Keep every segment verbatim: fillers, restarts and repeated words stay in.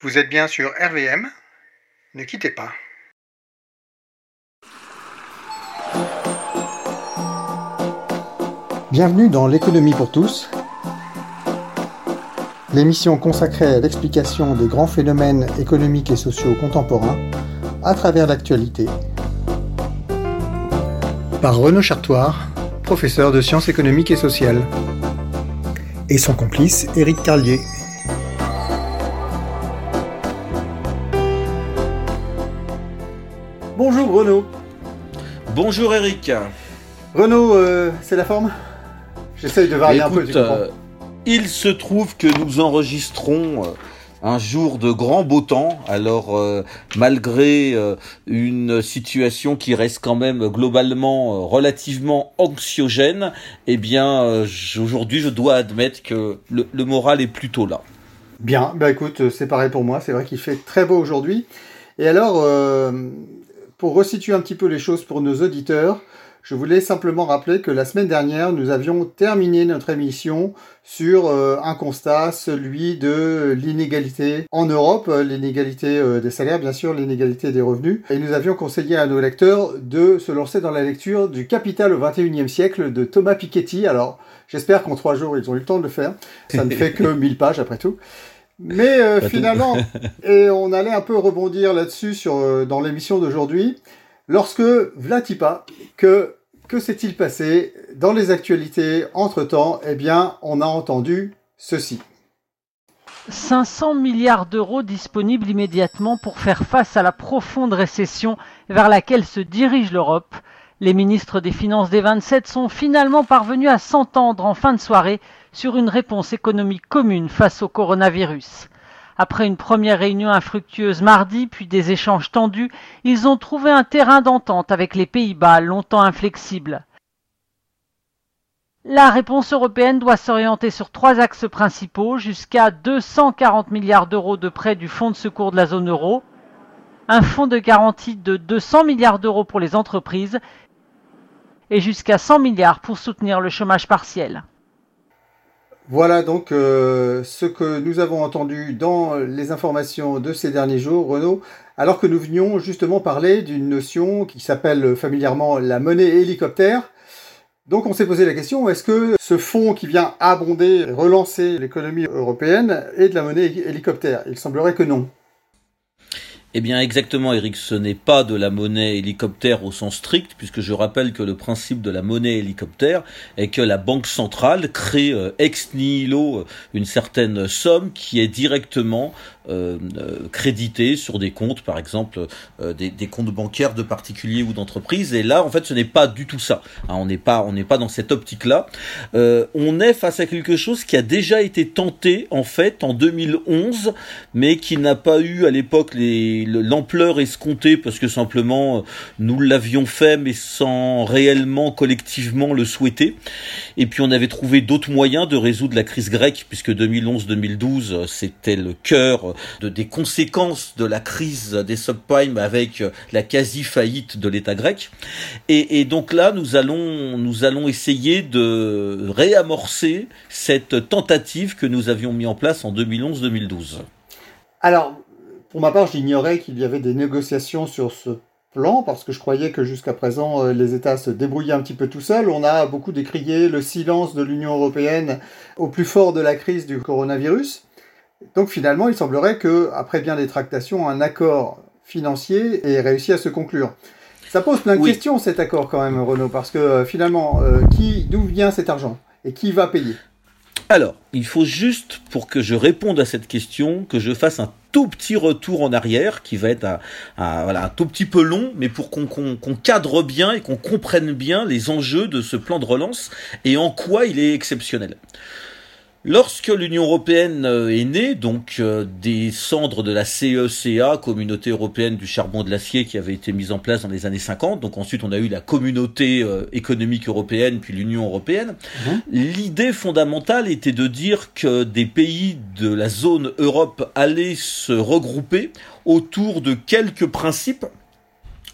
Vous êtes bien sur R V M, ne quittez pas. Bienvenue dans l'économie pour tous, l'émission consacrée à l'explication des grands phénomènes économiques et sociaux contemporains à travers l'actualité. Par Renaud Chartoir, professeur de sciences économiques et sociales, et son complice Éric Carlier. Bonjour Renaud. Bonjour Eric. Renaud, euh, c'est la forme ? J'essaye de varier Écoute, un peu, tu comprends ? euh, il se trouve que nous enregistrons euh, un jour de grand beau temps. Alors, euh, malgré euh, une situation qui reste quand même globalement euh, relativement anxiogène, eh bien, euh, aujourd'hui, je dois admettre que le, le moral est plutôt là. Bien, bah écoute, c'est pareil pour moi. C'est vrai qu'il fait très beau aujourd'hui. Et alors, euh, pour resituer un petit peu les choses pour nos auditeurs, je voulais simplement rappeler que la semaine dernière, nous avions terminé notre émission sur euh, un constat, celui de l'inégalité en Europe, l'inégalité euh, des salaires, bien sûr, l'inégalité des revenus. Et nous avions conseillé à nos lecteurs de se lancer dans la lecture du Capital au vingt et unième siècle de Thomas Piketty. Alors, j'espère qu'en trois jours, ils ont eu le temps de le faire. Ça ne fait que mille pages après tout. Mais euh, finalement, et on allait un peu rebondir là-dessus sur, euh, dans l'émission d'aujourd'hui, lorsque, Vlatipa, que, que s'est-il passé dans les actualités entre-temps ? Eh bien, on a entendu ceci. cinq cents milliards d'euros disponibles immédiatement pour faire face à la profonde récession vers laquelle se dirige l'Europe. Les ministres des Finances des vingt-sept sont finalement parvenus à s'entendre en fin de soirée sur une réponse économique commune face au coronavirus. Après une première réunion infructueuse mardi, puis des échanges tendus, ils ont trouvé un terrain d'entente avec les Pays-Bas, longtemps inflexibles. La réponse européenne doit s'orienter sur trois axes principaux, jusqu'à deux cent quarante milliards d'euros de prêts du Fonds de secours de la zone euro, un fonds de garantie de deux cents milliards d'euros pour les entreprises et jusqu'à cent milliards pour soutenir le chômage partiel. Voilà donc euh, ce que nous avons entendu dans les informations de ces derniers jours, Renaud, alors que nous venions justement parler d'une notion qui s'appelle familièrement la monnaie hélicoptère. Donc on s'est posé la question, est-ce que ce fonds qui vient abonder, relancer l'économie européenne est de la monnaie hélicoptère ? Il semblerait que non. Eh bien exactement Eric, ce n'est pas de la monnaie hélicoptère au sens strict, puisque je rappelle que le principe de la monnaie hélicoptère est que la banque centrale crée euh, ex nihilo une certaine somme qui est directement euh, euh, créditée sur des comptes, par exemple euh, des, des comptes bancaires de particuliers ou d'entreprises. Et là, en fait, ce n'est pas du tout ça. Hein, on n'est pas, on n'est pas dans cette optique-là. Euh, on est face à quelque chose qui a déjà été tenté en fait en deux mille onze, mais qui n'a pas eu à l'époque les l'ampleur escomptée parce que simplement nous l'avions fait mais sans réellement collectivement le souhaiter. Et puis on avait trouvé d'autres moyens de résoudre la crise grecque, puisque deux mille onze deux mille douze c'était le cœur de, des conséquences de la crise des subprimes avec la quasi-faillite de l'État grec. Et, et donc là nous allons, nous allons essayer de réamorcer cette tentative que nous avions mis en place en deux mille onze deux mille douze. Alors, pour ma part, j'ignorais qu'il y avait des négociations sur ce plan, parce que je croyais que jusqu'à présent, les États se débrouillaient un petit peu tout seuls. On a beaucoup décrié le silence de l'Union européenne au plus fort de la crise du coronavirus. Donc finalement, il semblerait qu'après bien des tractations, un accord financier ait réussi à se conclure. Ça pose plein de oui. questions, cet accord quand même, Renaud, parce que euh, finalement, euh, qui, d'où vient cet argent ? Et qui va payer ? Alors, il faut juste, pour que je réponde à cette question, que je fasse un tout petit retour en arrière, qui va être un, un, voilà, un tout petit peu long, mais pour qu'on, qu'on, qu'on cadre bien et qu'on comprenne bien les enjeux de ce plan de relance et en quoi il est exceptionnel. Lorsque l'Union européenne est née, donc euh, des cendres de la C E C A, Communauté européenne du charbon et de l'acier, qui avait été mise en place dans les années cinquante, donc ensuite on a eu la Communauté euh, économique européenne, puis l'Union européenne, mmh. L'idée fondamentale était de dire que des pays de la zone Europe allaient se regrouper autour de quelques principes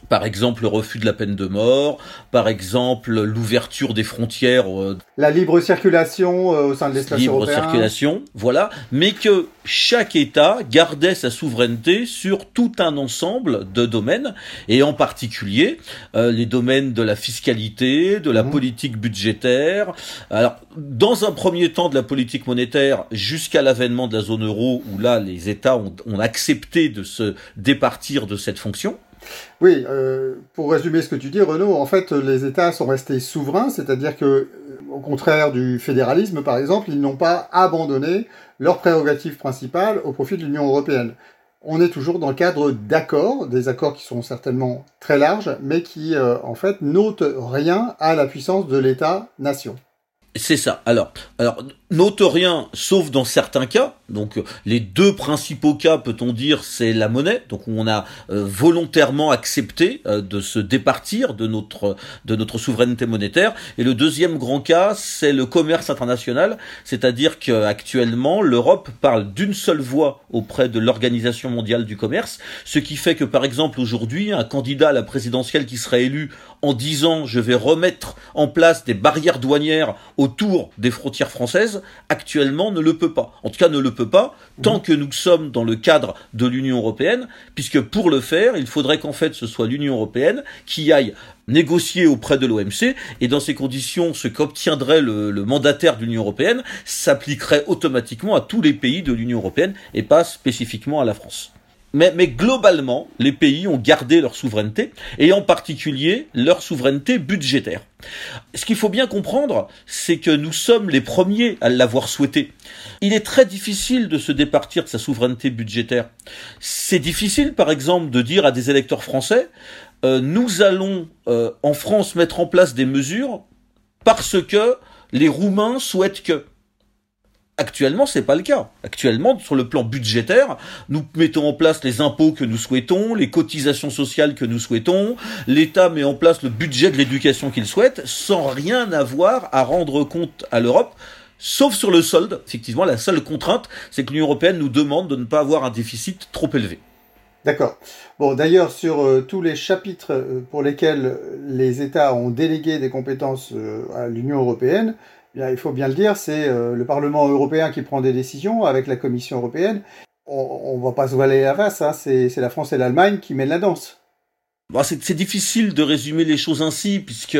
Par exemple, le refus de la peine de mort, par exemple, l'ouverture des frontières. Euh, la libre circulation euh, au sein de l'espace libre européen. Libre circulation, voilà. Mais que chaque État gardait sa souveraineté sur tout un ensemble de domaines, et en particulier euh, les domaines de la fiscalité, de la mmh. politique budgétaire. Alors, dans un premier temps, de la politique monétaire, jusqu'à l'avènement de la zone euro, où là, les États ont, ont accepté de se départir de cette fonction. Oui, euh, pour résumer ce que tu dis, Renaud, en fait, les États sont restés souverains, c'est-à-dire que, au contraire du fédéralisme, par exemple, ils n'ont pas abandonné leurs prérogatives principales au profit de l'Union européenne. On est toujours dans le cadre d'accords, des accords qui sont certainement très larges, mais qui, euh, en fait, n'ôtent rien à la puissance de l'État-nation. C'est ça. Alors, alors, note rien, sauf dans certains cas. Donc, les deux principaux cas, peut-on dire, c'est la monnaie. Donc, où on a euh, volontairement accepté euh, de se départir de notre de notre souveraineté monétaire. Et le deuxième grand cas, c'est le commerce international. C'est-à-dire qu'actuellement, l'Europe parle d'une seule voix auprès de l'Organisation mondiale du commerce. Ce qui fait que, par exemple, aujourd'hui, un candidat à la présidentielle qui serait élu en disant « je vais remettre en place des barrières douanières autour des frontières françaises », actuellement ne le peut pas. En tout cas, ne le peut pas tant que nous sommes dans le cadre de l'Union européenne, puisque pour le faire, il faudrait qu'en fait ce soit l'Union européenne qui aille négocier auprès de l'O M C, et dans ces conditions, ce qu'obtiendrait le, le mandataire de l'Union européenne s'appliquerait automatiquement à tous les pays de l'Union européenne et pas spécifiquement à la France. Mais, mais globalement, les pays ont gardé leur souveraineté, et en particulier leur souveraineté budgétaire. Ce qu'il faut bien comprendre, c'est que nous sommes les premiers à l'avoir souhaité. Il est très difficile de se départir de sa souveraineté budgétaire. C'est difficile, par exemple, de dire à des électeurs français euh, « nous allons euh, en France mettre en place des mesures parce que les Roumains souhaitent que ». Actuellement, c'est pas le cas. Actuellement, sur le plan budgétaire, nous mettons en place les impôts que nous souhaitons, les cotisations sociales que nous souhaitons, l'État met en place le budget de l'éducation qu'il souhaite, sans rien avoir à rendre compte à l'Europe, sauf sur le solde. Effectivement, la seule contrainte, c'est que l'Union européenne nous demande de ne pas avoir un déficit trop élevé. D'accord. Bon, d'ailleurs, sur euh, tous les chapitres euh, pour lesquels les États ont délégué des compétences euh, à l'Union européenne, bien, il faut bien le dire, c'est euh, le Parlement européen qui prend des décisions avec la Commission européenne. On ne va pas se voiler la face, hein, c'est, c'est la France et l'Allemagne qui mènent la danse. Bon, c'est, c'est difficile de résumer les choses ainsi, puisque,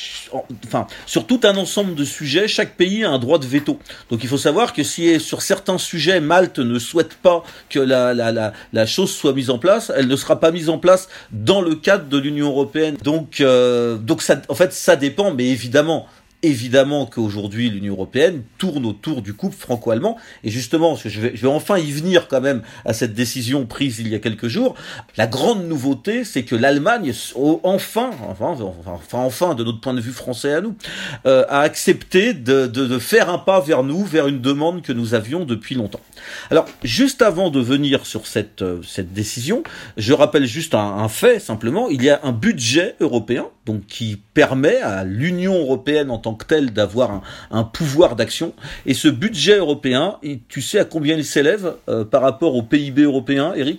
enfin, sur tout un ensemble de sujets, chaque pays a un droit de veto. Donc il faut savoir que si sur certains sujets, Malte ne souhaite pas que la, la, la, la chose soit mise en place, elle ne sera pas mise en place dans le cadre de l'Union européenne. Donc, euh, donc ça, en fait, ça dépend, mais évidemment, Évidemment qu'aujourd'hui, l'Union européenne tourne autour du couple franco-allemand. Et justement, parce que je vais, je vais enfin y venir quand même à cette décision prise il y a quelques jours, la grande nouveauté, c'est que l'Allemagne, enfin, enfin, enfin, enfin, de notre point de vue français à nous, euh, a accepté de, de, de faire un pas vers nous, vers une demande que nous avions depuis longtemps. Alors, juste avant de venir sur cette, cette décision, je rappelle juste un, un fait, simplement. Il y a un budget européen, donc qui permet à l'Union européenne en tant que telle d'avoir un, un pouvoir d'action. Et ce budget européen, tu sais à combien il s'élève euh, par rapport au P I B européen, Eric ?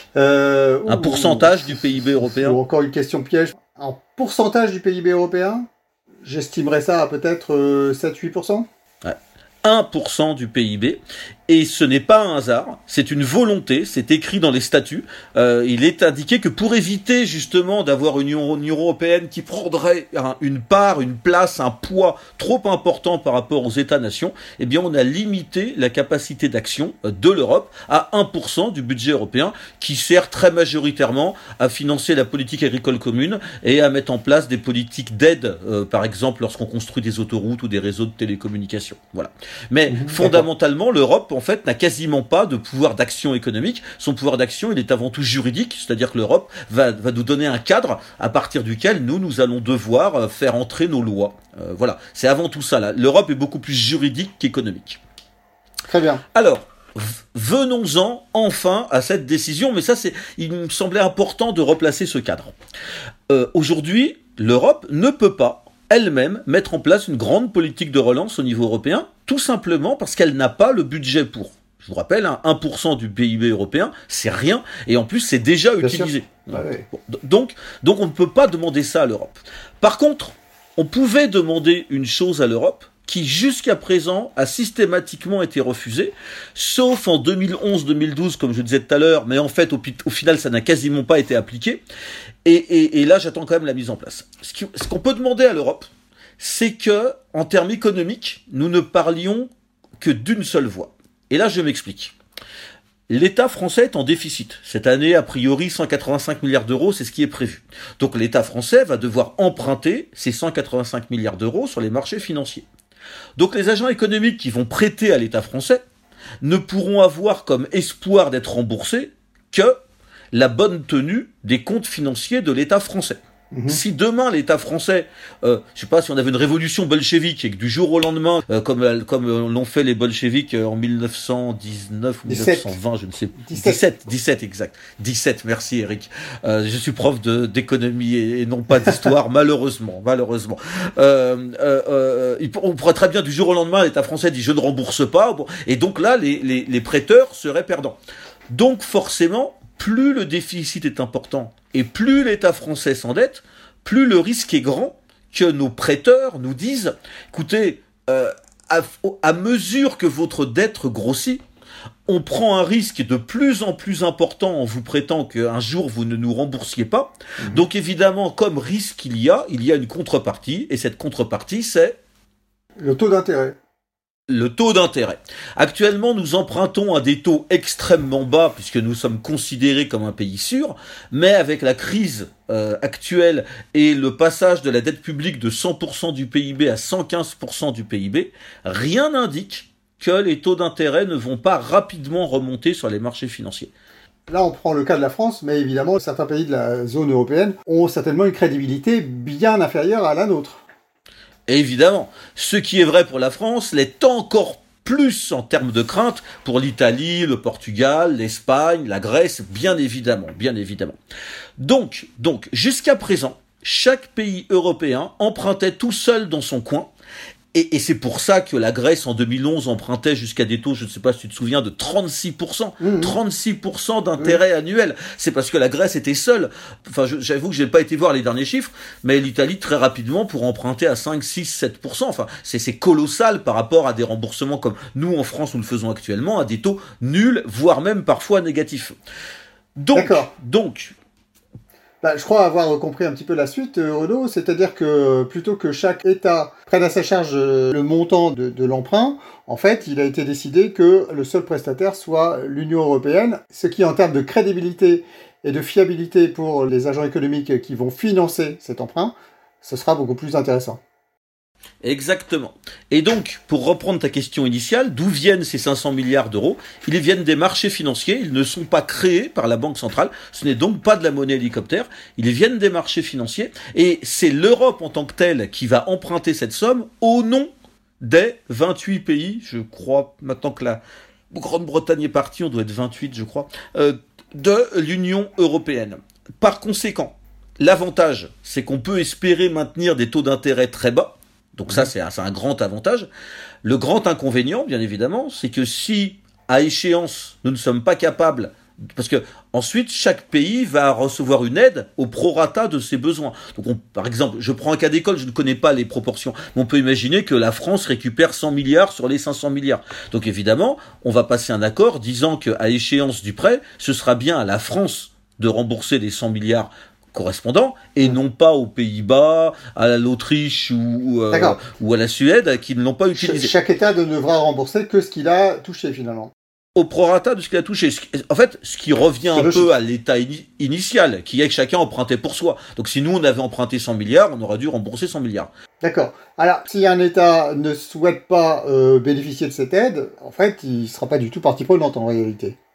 euh, Un ou, pourcentage ou, du P I B européen ? Ou encore une question piège. En pourcentage du P I B européen, j'estimerais ça à peut-être euh, sept à huit pour cent. Ouais. un pour cent du P I B. Et ce n'est pas un hasard, c'est une volonté, c'est écrit dans les statuts. Euh, il est indiqué que pour éviter justement d'avoir une Union, Union européenne qui prendrait un, une part, une place, un poids trop important par rapport aux États-nations, eh bien on a limité la capacité d'action de l'Europe à un pour cent du budget européen, qui sert très majoritairement à financer la politique agricole commune et à mettre en place des politiques d'aide, euh, par exemple lorsqu'on construit des autoroutes ou des réseaux de télécommunications. Voilà. Mais mmh, fondamentalement, d'accord. L'Europe en fait, n'a quasiment pas de pouvoir d'action économique. Son pouvoir d'action, il est avant tout juridique, c'est-à-dire que l'Europe va, va nous donner un cadre à partir duquel nous, nous allons devoir faire entrer nos lois. Euh, voilà, c'est avant tout ça, là. L'Europe est beaucoup plus juridique qu'économique. Très bien. Alors, venons-en enfin à cette décision, mais ça, c'est, il me semblait important de replacer ce cadre. Euh, aujourd'hui, l'Europe ne peut pas elle-même mettre en place une grande politique de relance au niveau européen, tout simplement parce qu'elle n'a pas le budget pour. Je vous rappelle, hein, un pour cent du P I B européen, c'est rien, et en plus, c'est déjà Bien utilisé. Ah ouais. Bon, donc, donc, on ne peut pas demander ça à l'Europe. Par contre, on pouvait demander une chose à l'Europe qui, jusqu'à présent, a systématiquement été refusée, sauf en deux mille onze deux mille douze, comme je disais tout à l'heure, mais en fait, au, au final, ça n'a quasiment pas été appliqué. Et, et, et là, j'attends quand même la mise en place. Ce, qui, ce qu'on peut demander à l'Europe, c'est que, en termes économiques, nous ne parlions que d'une seule voix. Et là, je m'explique. L'État français est en déficit. Cette année, a priori, cent quatre-vingt-cinq milliards d'euros, c'est ce qui est prévu. Donc l'État français va devoir emprunter ces cent quatre-vingt-cinq milliards d'euros sur les marchés financiers. Donc les agents économiques qui vont prêter à l'État français ne pourront avoir comme espoir d'être remboursés que la bonne tenue des comptes financiers de l'État français. Mmh. Si demain l'État français, euh, je sais pas, si on avait une révolution bolchevique et que du jour au lendemain, euh, comme comme euh, l'ont fait les bolcheviques euh, en mille neuf cent dix-neuf ou mille neuf cent vingt, je ne sais plus, dix-sept, dix-sept exact, dix-sept, merci Eric. Euh, je suis prof de d'économie et, et non pas d'histoire, malheureusement, malheureusement. Euh, euh, euh, on pourrait très bien du jour au lendemain, l'État français dit je ne rembourse pas, bon, et donc là les les, les prêteurs seraient perdants. Donc forcément, plus le déficit est important et plus l'État français s'endette, plus le risque est grand que nos prêteurs nous disent « Écoutez, euh, à, à mesure que votre dette grossit, on prend un risque de plus en plus important en vous prêtant qu'un jour vous ne nous remboursiez pas. Mmh. Donc évidemment, comme risque il y a, il y a une contrepartie, et cette contrepartie, c'est... » le taux d'intérêt. Le taux d'intérêt. Actuellement, nous empruntons à des taux extrêmement bas puisque nous sommes considérés comme un pays sûr, mais avec la crise euh, actuelle et le passage de la dette publique de cent pour cent du P I B à cent quinze pour cent du P I B, rien n'indique que les taux d'intérêt ne vont pas rapidement remonter sur les marchés financiers. Là, on prend le cas de la France, mais évidemment, certains pays de la zone européenne ont certainement une crédibilité bien inférieure à la nôtre. Évidemment, ce qui est vrai pour la France l'est encore plus en termes de crainte pour l'Italie, le Portugal, l'Espagne, la Grèce, bien évidemment, bien évidemment. Donc, donc, jusqu'à présent, chaque pays européen empruntait tout seul dans son coin. Et, et c'est pour ça que la Grèce, en deux mille onze, empruntait jusqu'à des taux, je ne sais pas si tu te souviens, de trente-six pour cent. Mmh. trente-six pour cent d'intérêt mmh. annuel. C'est parce que la Grèce était seule. Enfin, je, j'avoue que je n'ai pas été voir les derniers chiffres, mais l'Italie, très rapidement, pour emprunter à cinq, six, sept pour cent. Enfin, c'est, c'est colossal par rapport à des remboursements comme nous, en France, nous le faisons actuellement, à des taux nuls, voire même parfois négatifs. Donc, D'accord. donc, Bah, je crois avoir compris un petit peu la suite, Renaud, c'est-à-dire que plutôt que chaque État prenne à sa charge le montant de, de l'emprunt, en fait, il a été décidé que le seul prestataire soit l'Union européenne, ce qui, en termes de crédibilité et de fiabilité pour les agents économiques qui vont financer cet emprunt, ce sera beaucoup plus intéressant. Exactement. Et donc, pour reprendre ta question initiale, d'où viennent ces cinq cents milliards d'euros ? Ils viennent des marchés financiers, ils ne sont pas créés par la Banque centrale, ce n'est donc pas de la monnaie hélicoptère, ils viennent des marchés financiers, et c'est l'Europe en tant que telle qui va emprunter cette somme au nom des vingt-huit pays, je crois maintenant que la Grande-Bretagne est partie, on doit être vingt-huit je crois, euh, de l'Union européenne. Par conséquent, l'avantage, c'est qu'on peut espérer maintenir des taux d'intérêt très bas. Donc ça, c'est un, c'est un grand avantage. Le grand inconvénient, bien évidemment, c'est que si, à échéance, nous ne sommes pas capables, parce que ensuite, chaque pays va recevoir une aide au prorata de ses besoins. Donc, on, par exemple, je prends un cas d'école, je ne connais pas les proportions, mais on peut imaginer que la France récupère cent milliards sur les cinq cents milliards. Donc, évidemment, on va passer un accord disant qu'à échéance du prêt, ce sera bien à la France de rembourser les cent milliards correspondants et non pas aux Pays-Bas, à l'Autriche ou, euh, ou à la Suède qui ne l'ont pas utilisé. Chaque État ne devra rembourser que ce qu'il a touché finalement. Au prorata de ce qu'il a touché. En fait, ce qui revient un peu à l'état in- initial, qui est que chacun empruntait pour soi. Donc si nous on avait emprunté cent milliards, on aurait dû rembourser cent milliards. D'accord. Alors, si un État ne souhaite pas euh, bénéficier de cette aide, en fait, il ne sera pas du tout partie prenante en réalité.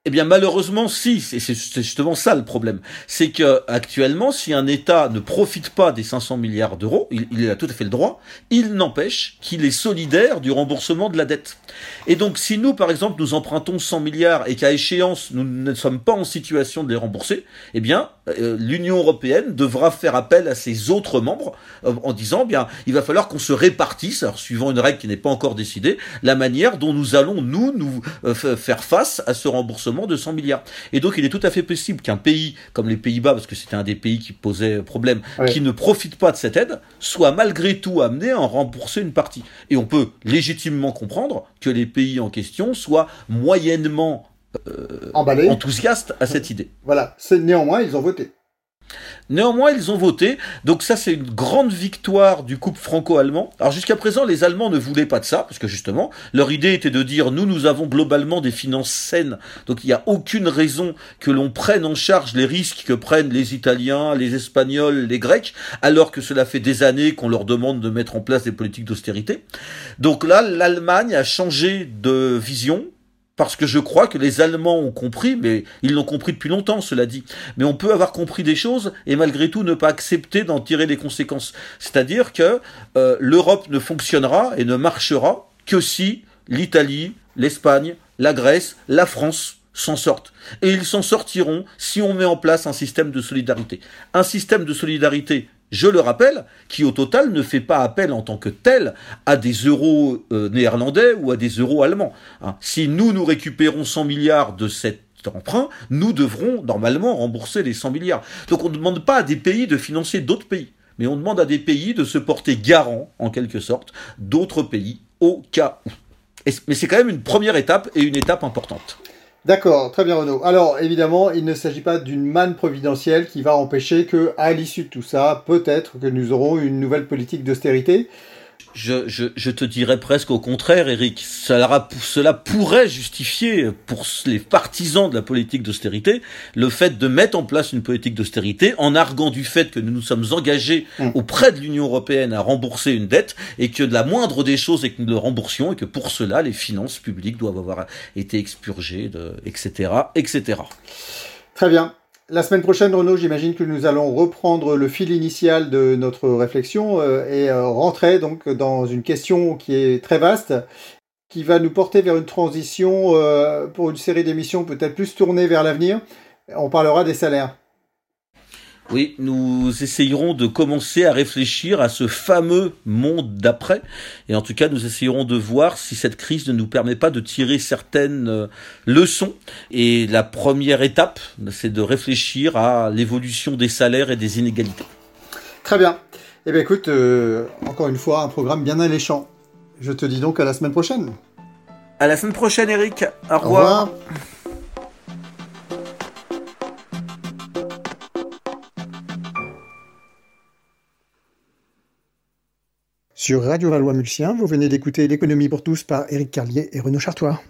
Eh bien malheureusement si, c'est, c'est, c'est justement ça le problème. C'est que actuellement, si un État ne profite pas des cinq cents milliards d'euros, il, il a tout à fait le droit, il n'empêche qu'il est solidaire du remboursement de la dette. Et donc si nous par exemple nous empruntons cent milliards et qu'à échéance nous ne sommes pas en situation de les rembourser, eh bien euh, l'Union européenne devra faire appel à ses autres membres euh, en disant eh bien il va falloir qu'on se répartisse, alors suivant une règle qui n'est pas encore décidée, la manière dont nous allons nous nous euh, f- faire face à ce remboursement de cent milliards. Et donc il est tout à fait possible qu'un pays comme les Pays-Bas, parce que c'était un des pays qui posait problème, oui. qui ne profite pas de cette aide, soit malgré tout amené à en rembourser une partie. Et on peut légitimement comprendre que les pays en question soient moyennement euh, enthousiastes à cette idée. Voilà, c'est, néanmoins ils ont voté. Néanmoins, ils ont voté, donc ça c'est une grande victoire du couple franco-allemand. Alors jusqu'à présent, les Allemands ne voulaient pas de ça, parce que justement, leur idée était de dire, nous, nous avons globalement des finances saines, donc il n'y a aucune raison que l'on prenne en charge les risques que prennent les Italiens, les Espagnols, les Grecs, alors que cela fait des années qu'on leur demande de mettre en place des politiques d'austérité. Donc là, l'Allemagne a changé de vision, parce que je crois que les Allemands ont compris, mais ils l'ont compris depuis longtemps, cela dit. Mais on peut avoir compris des choses et malgré tout ne pas accepter d'en tirer les conséquences. C'est-à-dire que euh, l'Europe ne fonctionnera et ne marchera que si l'Italie, l'Espagne, la Grèce, la France s'en sortent. Et ils s'en sortiront si on met en place un système de solidarité. Un système de solidarité, je le rappelle, qui au total ne fait pas appel en tant que tel à des euros euh, néerlandais ou à des euros allemands. Hein. Si nous, nous récupérons cent milliards de cet emprunt, nous devrons normalement rembourser les cent milliards. Donc on ne demande pas à des pays de financer d'autres pays, mais on demande à des pays de se porter garant, en quelque sorte, d'autres pays au cas où. Et, mais c'est quand même une première étape et une étape importante. D'accord, très bien Renaud. Alors évidemment, il ne s'agit pas d'une manne providentielle qui va empêcher que, à l'issue de tout ça, peut-être que nous aurons une nouvelle politique d'austérité. Je, je, je te dirais presque au contraire, Eric. Cela, cela pourrait justifier, pour les partisans de la politique d'austérité, le fait de mettre en place une politique d'austérité en arguant du fait que nous nous sommes engagés mmh. auprès de l'Union européenne à rembourser une dette et que la moindre des choses est que nous le remboursions et que pour cela, les finances publiques doivent avoir été expurgées, de, et cetera, et cetera. Très bien. La semaine prochaine, Renaud, j'imagine que nous allons reprendre le fil initial de notre réflexion euh, et euh, rentrer donc dans une question qui est très vaste, qui va nous porter vers une transition euh, pour une série d'émissions peut-être plus tournée vers l'avenir. On parlera des salaires. Oui, nous essayerons de commencer à réfléchir à ce fameux monde d'après. Et en tout cas, nous essayerons de voir si cette crise ne nous permet pas de tirer certaines euh, leçons. Et la première étape, c'est de réfléchir à l'évolution des salaires et des inégalités. Très bien. Eh bien, écoute, euh, encore une fois, un programme bien alléchant. Je te dis donc à la semaine prochaine. À la semaine prochaine, Eric. Au revoir. Au revoir. Sur Radio Valois-Mulsien, vous venez d'écouter L'économie pour tous par Éric Carlier et Renaud Chartois.